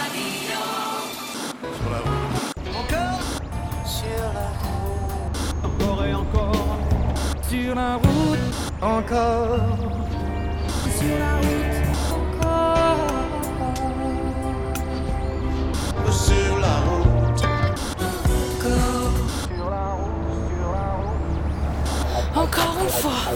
Sur la route. Encore sur la route. Encore et encore. Sur la route. Encore. Sur la route. Encore. Sur la route. Encore. Sur la route. Sur la route. Encore une fois.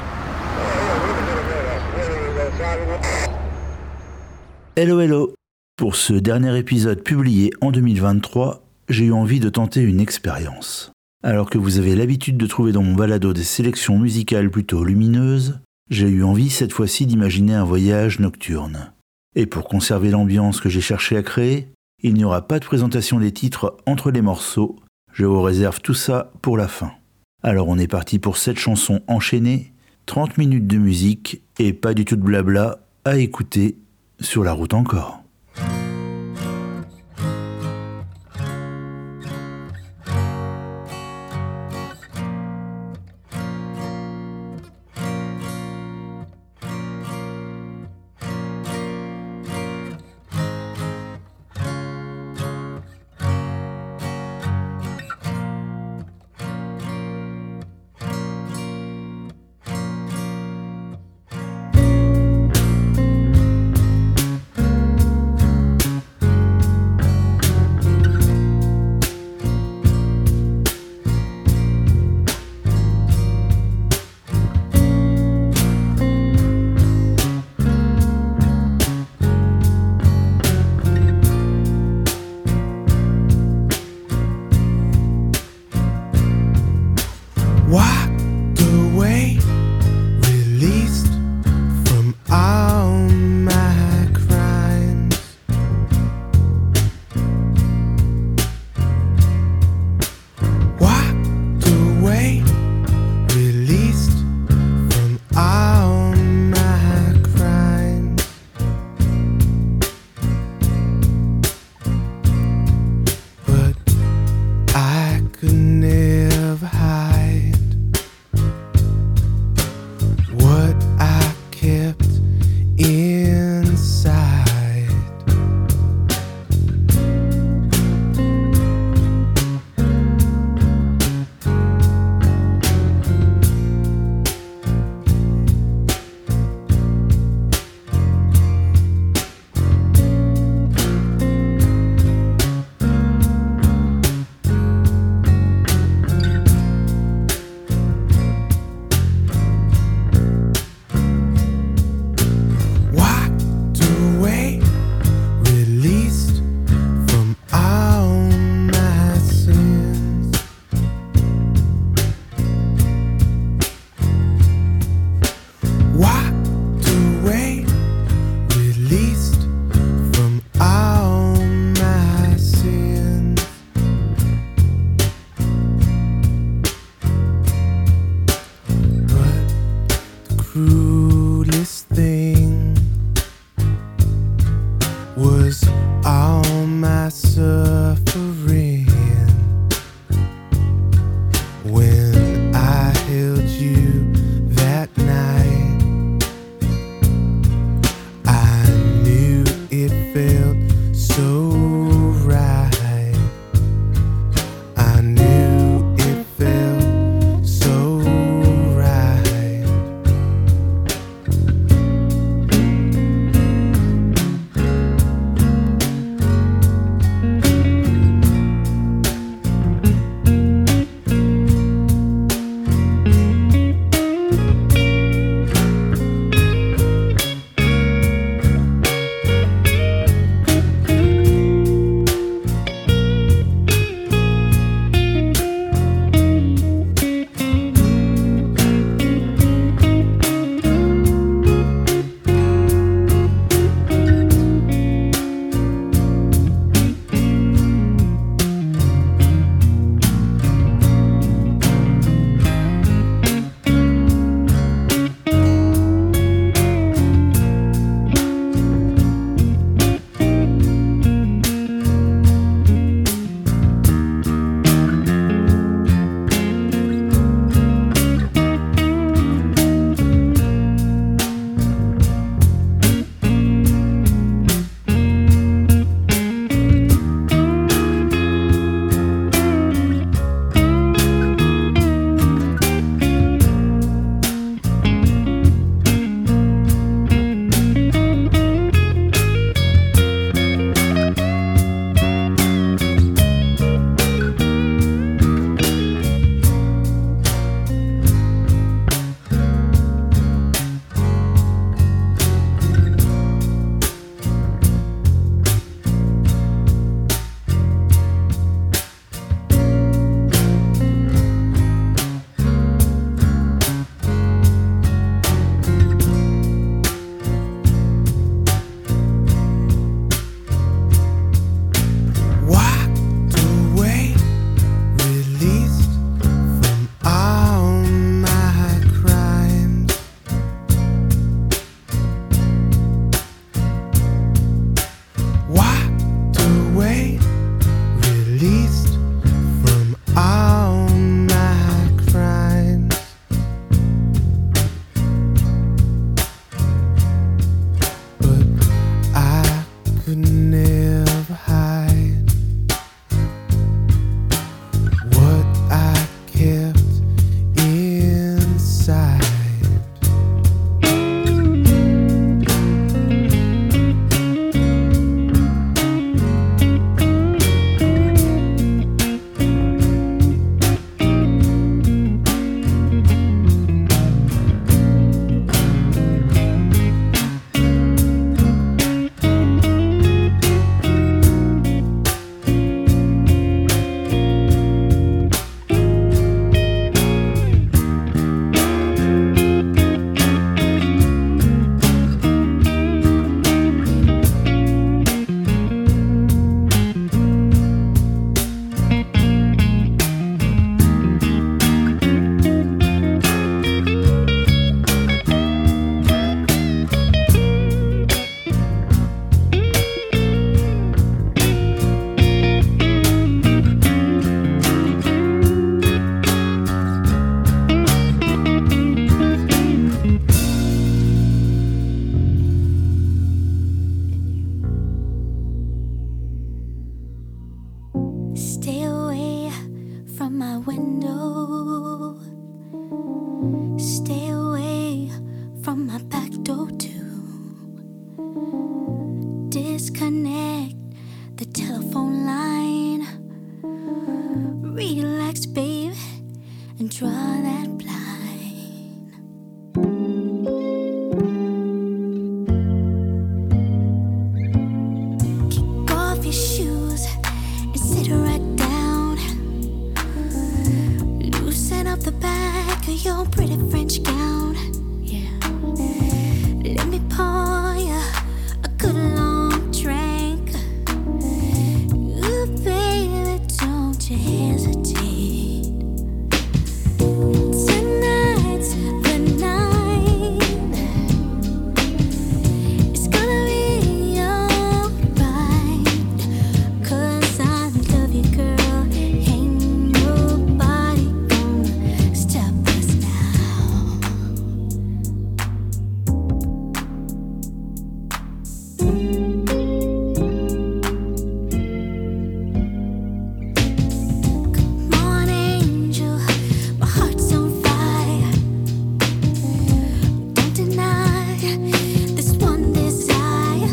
Hello hello. Pour ce dernier épisode publié en 2023, j'ai eu envie de tenter une expérience. Alors que vous avez l'habitude de trouver dans mon balado des sélections musicales plutôt lumineuses, j'ai eu envie cette fois-ci d'imaginer un voyage nocturne. Et pour conserver l'ambiance que j'ai cherché à créer, il n'y aura pas de présentation des titres entre les morceaux, je vous réserve tout ça pour la fin. Alors on est parti pour 7 chansons enchaînées, 30 minutes de musique et pas du tout de blabla à écouter sur la route encore. Disconnect the telephone line. Relax, babe, and draw that line. Kick off your shoes and sit right down. Loosen up the back of your pretty French gown. Yeah. Let me pour you a good long drink. Ooh, baby, don't you hesitate. Tonight's the night. It's gonna be alright. 'Cause I love you, girl. Ain't nobody gonna stop us now. Come on, angel, my heart's on fire. Don't deny this one desire.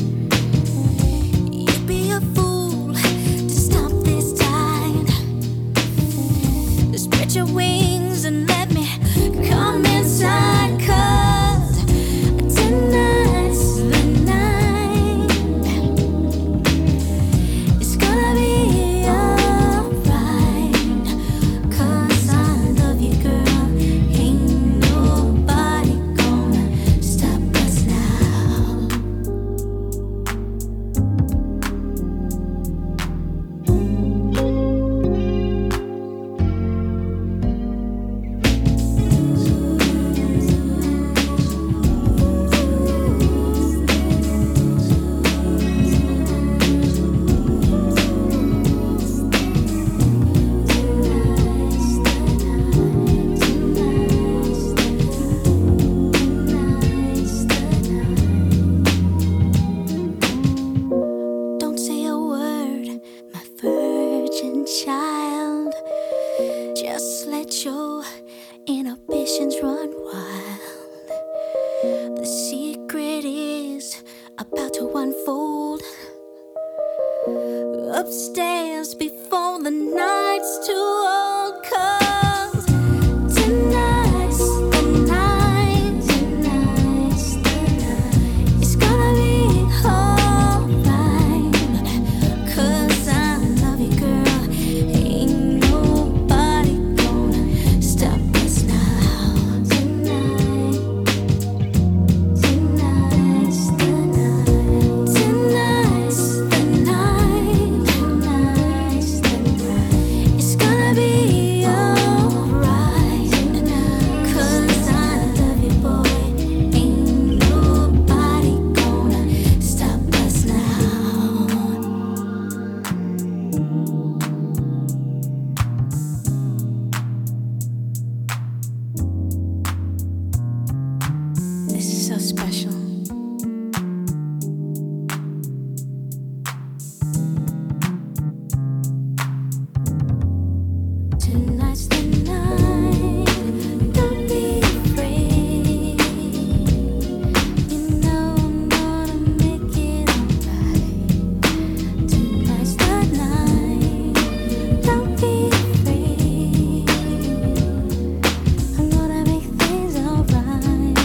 You'd be a fool to stop this tide. Spread your wings and let me come inside. 'Cause tonight's the night. It's gonna be alright. 'Cause I love you, girl. Ain't nobody gonna stop us now. Don't say a word, my virgin child. Just let your inhibitions run wild. The secret is about to unfold upstairs before the night's too old. 'Cause tonight's the night. Tonight's the night. It's gonna be alright. 'Cause I love you, girl. Ain't nobody gonna stop us now. Tonight. Tonight's the night. Tonight's the night. Tonight's the night. It's gonna be alright. 'Cause I love you, boy. Ain't nobody gonna stop us now. This is so special. Tonight's the night. Don't be afraid. You know I'm gonna make it alright. Tonight's the night. Don't be afraid. I'm gonna make things alright.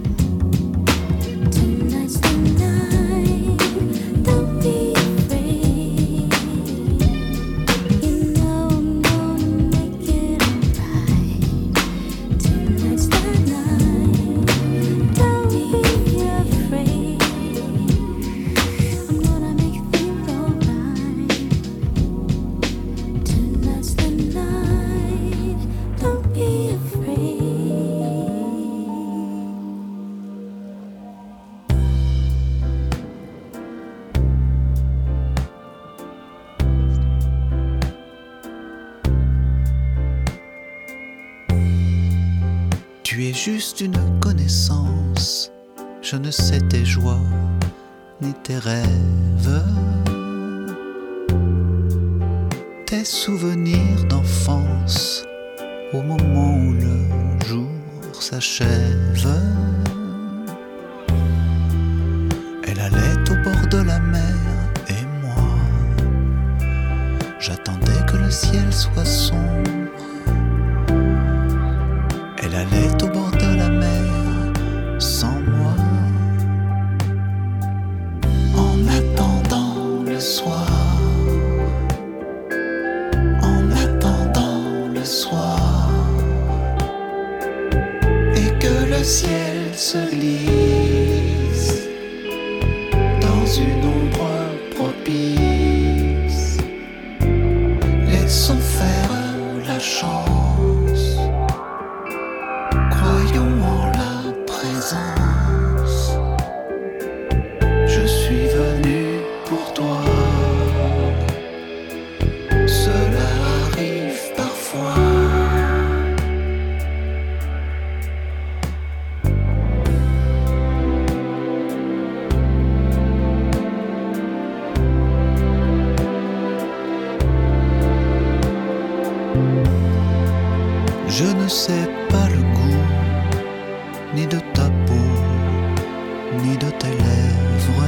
Tonight's the night. Don't be afraid. You know I'm gonna make it alright. Tonight's the night. Don't be afraid. I'm gonna make things alright. Tonight's the night. Don't be afraid. Tu es juste une connaissance, je ne sais tes joies ni tes rêves, tes souvenirs d'enfance au moment où le jour s'achève. allait au bord de la mer et moi, j'attendais que le ciel soit sombre. Elle allait au bord de la mer sans moi. En attendant le soir, en attendant le soir, et que le ciel se glisse dans une ombre propice, laissons faire la chance, croyons en la présence. Je suis venu pour toi, cela arrive parfois. Je ne sais pas le goût, ni de ta peau, ni de tes lèvres,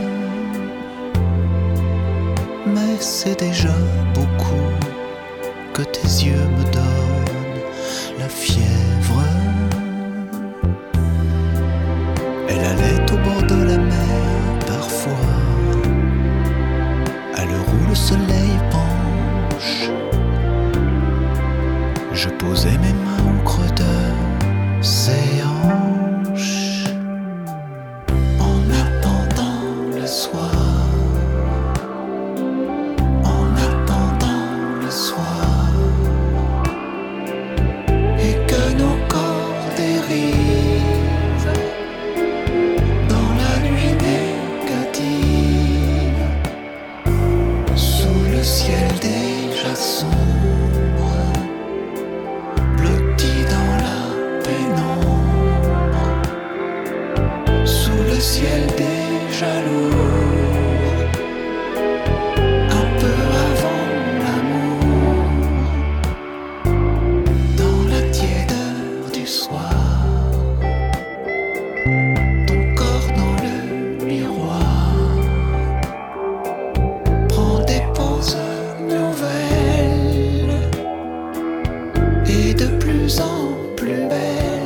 mais c'est déjà beaucoup que tes yeux me donnent la fièvre. Elle allait au bord de la mer parfois, à l'heure où le soleil penche. Je posais mes mains au creux de ses hanches, en attendant le soir, en attendant le soir, et que nos corps dérivent dans la nuit négative, sous le ciel déjà sombre. Ciel déjà lourd, un peu avant l'amour, dans la tiédeur du soir, ton corps dans le miroir prend des poses nouvelles et de plus en plus belles.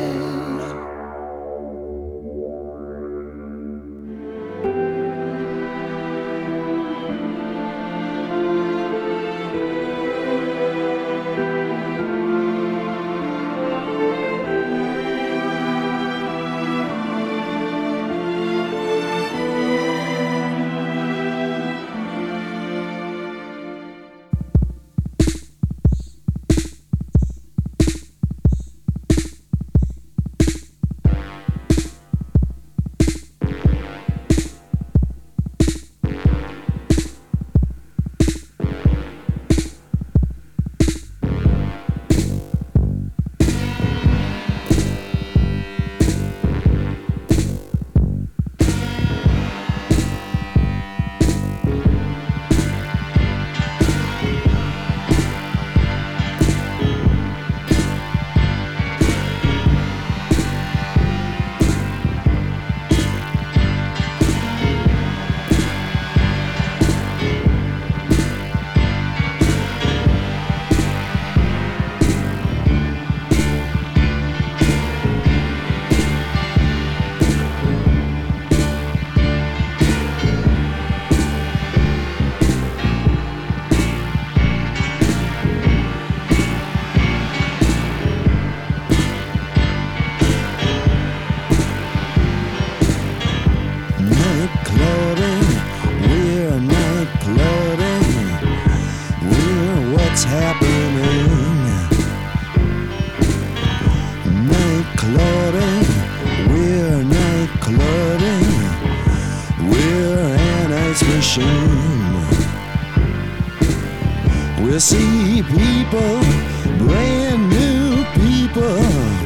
We see people, brand new people,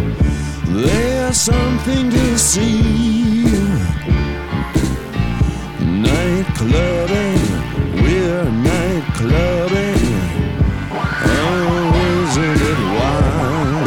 there's something to see. Night clubbing, we're night clubbing, oh, isn't it wild?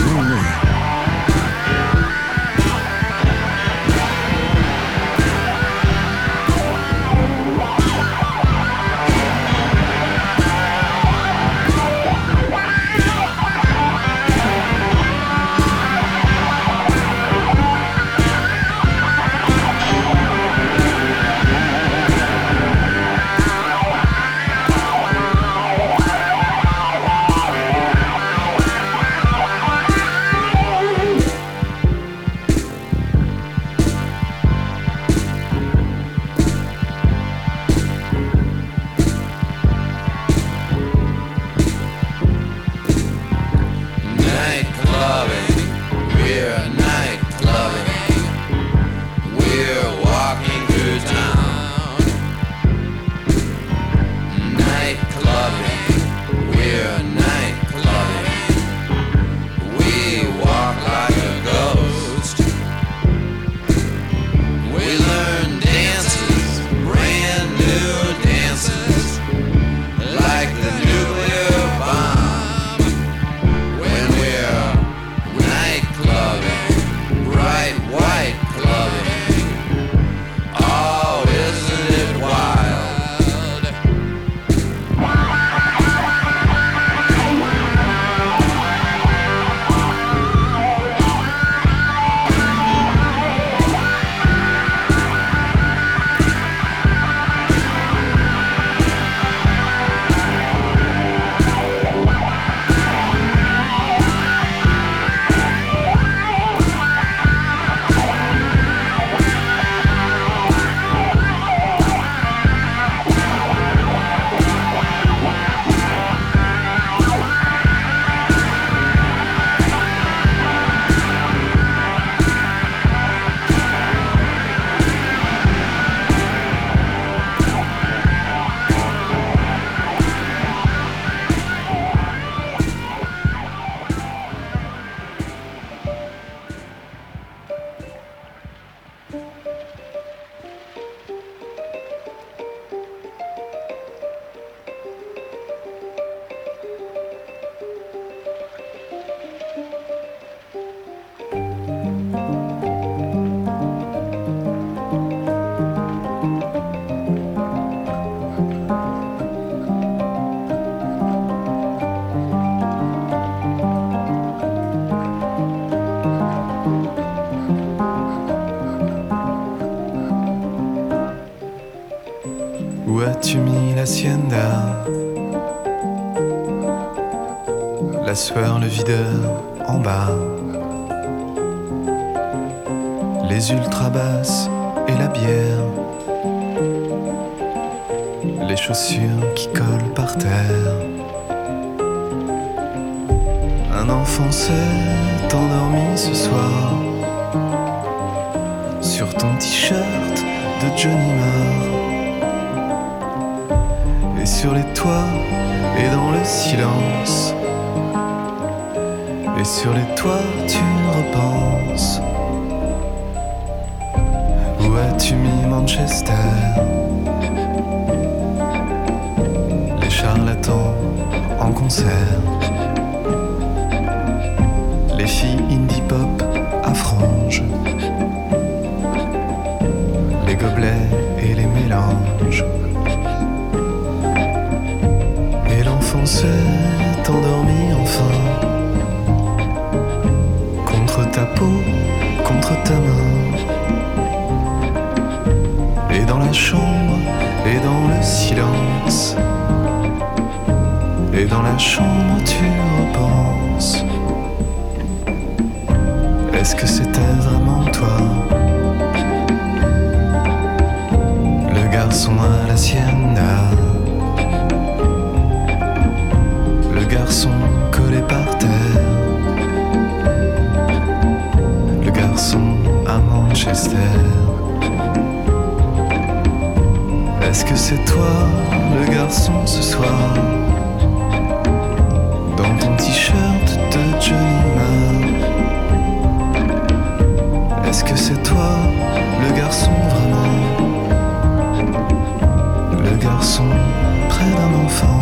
Où as-tu mis l'hacienda? La sueur, le videur en bas. Les ultra basses et la bière. Les chaussures qui collent par terre. Un enfant s'est endormi ce soir sur ton t-shirt de Johnny Marr. Et sur les toits et dans le silence. Et sur les toits tu repenses. Où as-tu mis Manchester? Les charlatans en concert. Les filles indie pop à franges. Les gobelets et les mélanges. Et l'enfant s'est endormi enfin. Contre ta peau, contre ta main. Et dans la chambre, et dans le silence. Et dans la chambre tu repenses. Est-ce que c'était vraiment toi? Le garçon à l'hacienda. Le garçon collé par terre. Le garçon à Manchester. Est-ce que c'est toi, le garçon, ce soir? Dans ton t-shirt de Johnny Marr. Est-ce que c'est toi, le garçon vraiment? Le garçon près d'un enfant.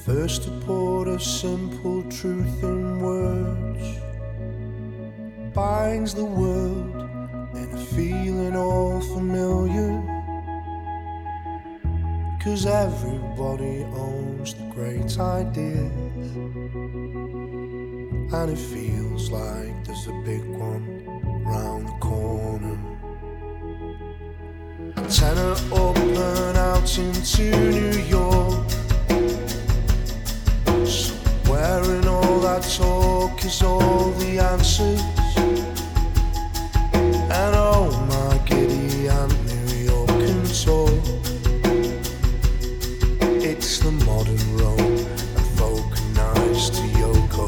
First to put a simple truth in words binds the world in a feeling all familiar. 'Cause everybody owns the great ideas, and it feels like there's a big one round the corner. Antenna up and out into New York, somewhere in all that talk is all the answers. And oh my giddy Aunt New York can talk. It's the modern Rome and vulcanized to Yoko.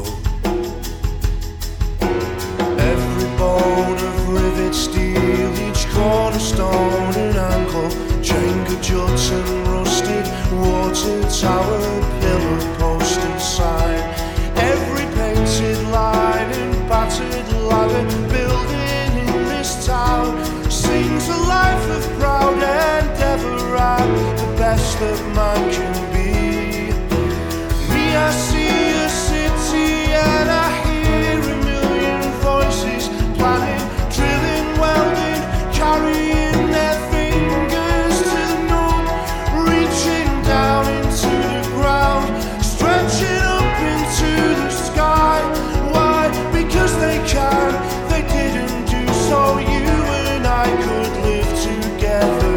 Every bone of rivet steel, each cornerstone and angle, Jenga juts and rusted water tower, pillar, post and sign. Every painted line and battered ladder building in this town sings a life of proud endeavor and the best that man can be. Me, I see a city and I hear a million voices planning, drilling, welding, carrying their fingers to the moon, reaching down into the ground, stretching up into the sky. Why? Because they can. They didn't do so you and I could live together.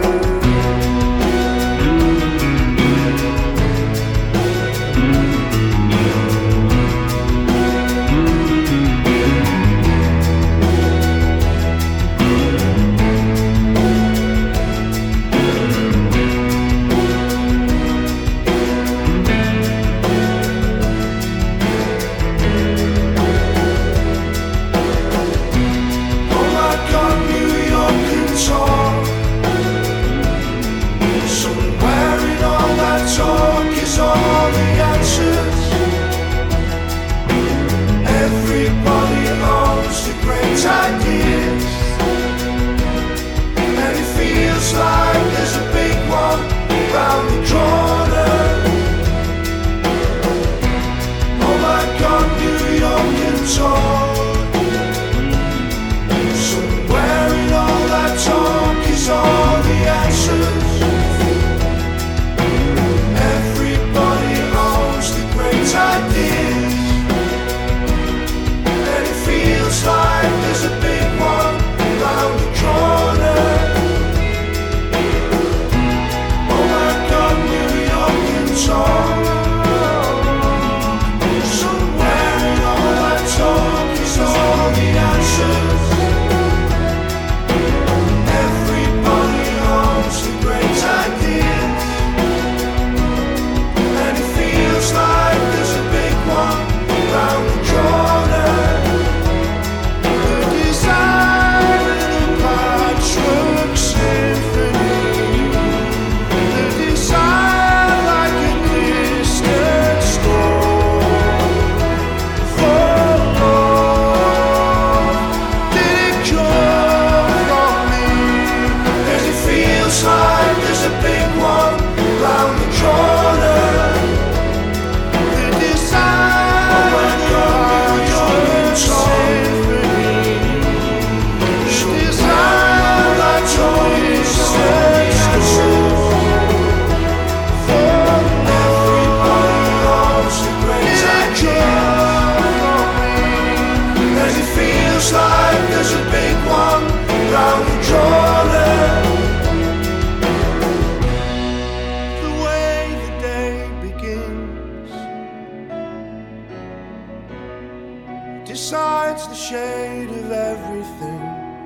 Decides the shade of everything,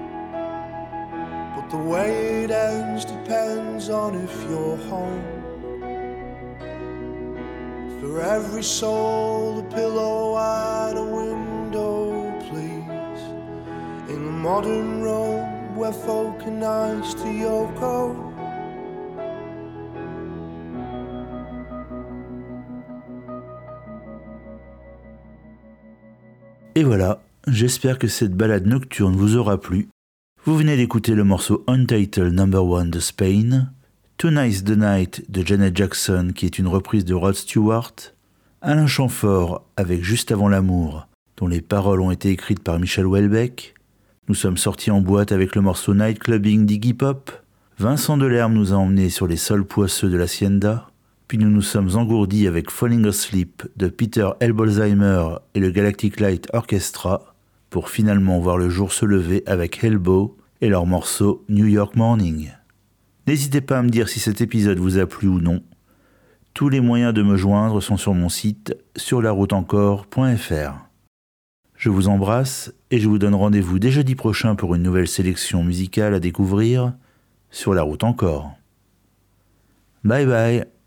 but the way it ends depends on if you're home. For every soul, a pillow and a window, please. In the modern Rome, where folk are nice to Yoko. Et voilà, j'espère que cette balade nocturne vous aura plu. Vous venez d'écouter le morceau Untitled No. 1 de Spain, Tonight's the Night de Janet Jackson qui est une reprise de Rod Stewart, Alain Chamfort avec Juste avant l'amour, dont les paroles ont été écrites par Michel Houellebecq. Nous sommes sortis en boîte avec le morceau Night Clubbing d'Iggy Pop. Vincent Delerme nous a emmenés sur les sols poisseux de l'Hacienda. Puis nous nous sommes engourdis avec Falling Asleep de Peter Elbolzheimer et le Galactic Light Orchestra, pour finalement voir le jour se lever avec Elbow et leur morceau New York Morning. N'hésitez pas à me dire si cet épisode vous a plu ou non. Tous les moyens de me joindre sont sur mon site surlarouteencore.fr. Je vous embrasse et je vous donne rendez-vous dès jeudi prochain pour une nouvelle sélection musicale à découvrir sur la route encore. Bye bye.